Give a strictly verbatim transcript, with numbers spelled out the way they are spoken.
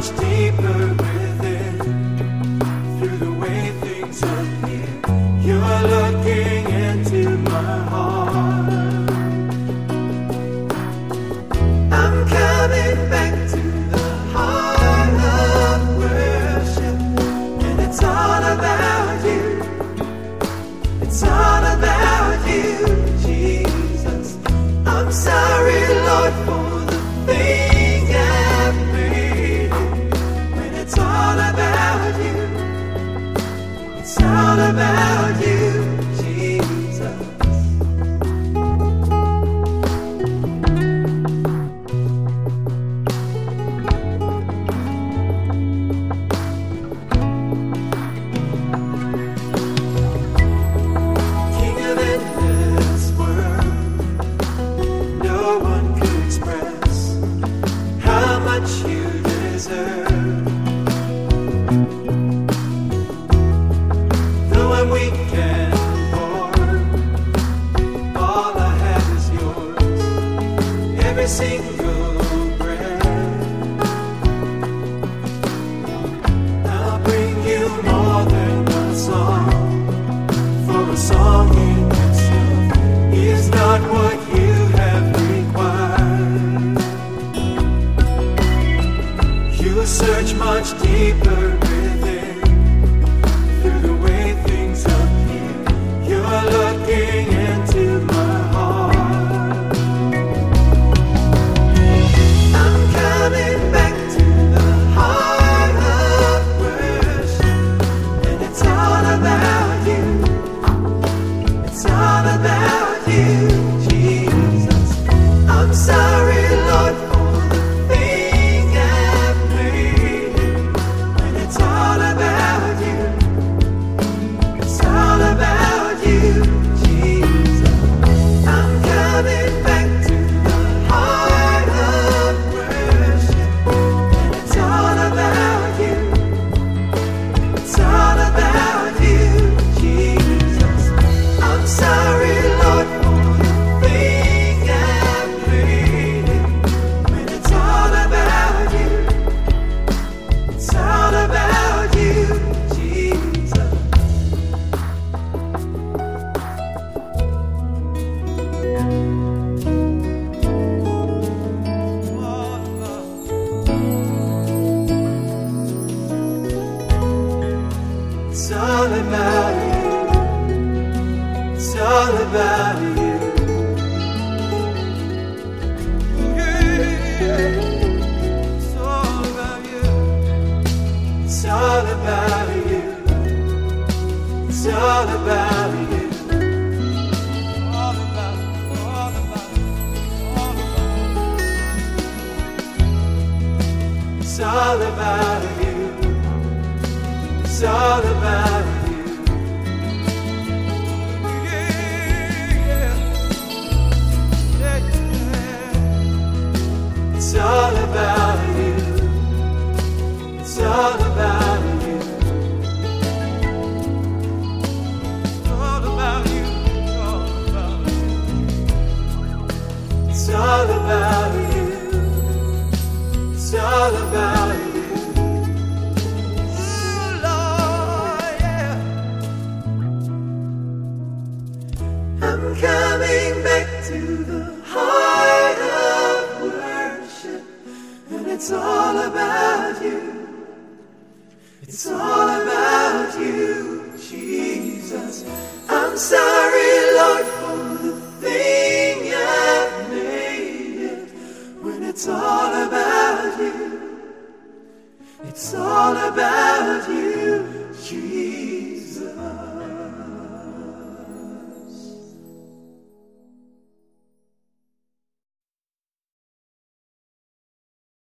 much deeper within. Through the way things appear, you're looking into my heart. I'm coming back to the heart of worship, and it's all about you. It's all about you, Jesus. I'm sorry, Lord, for the thing I've made it. When it's all about you, it's all about you, Jesus. King of endless world, no one could express how much you deserve. Though I'm weak and poor, all I have is yours. Every single breath, I'll bring you more than a song. For a song in itself is not what you have required. You search much deeper within. Through the way things appear, you're looking into my heart. I'm coming back to the heart of worship, and it's all about you. It's all about you, Jesus. I'm sorry, Lord, for the thing I've made it. When it's all about you, it's all about you, Jesus. I'm coming back to the heart of worship, and it's all about you. It's all about you, Jesus. I'm sorry, Lord, for the thing I've made it. When it's all about you, it's all about you, Jesus. It's all about you. It's all about you. It's all about you. It's all about you. It's all about you. All about, all about, all about. It's all about you. It's all about you. It's all about you. It's all about you. All about you. All about you. It's all about you. It's all about you. Ooh, Lord, yeah. I'm coming back to the heart of worship, and it's all about you. It's all about you, Jesus. I'm sorry, Lord, for the thing I've made it. When it's all about you, it's all about you, Jesus.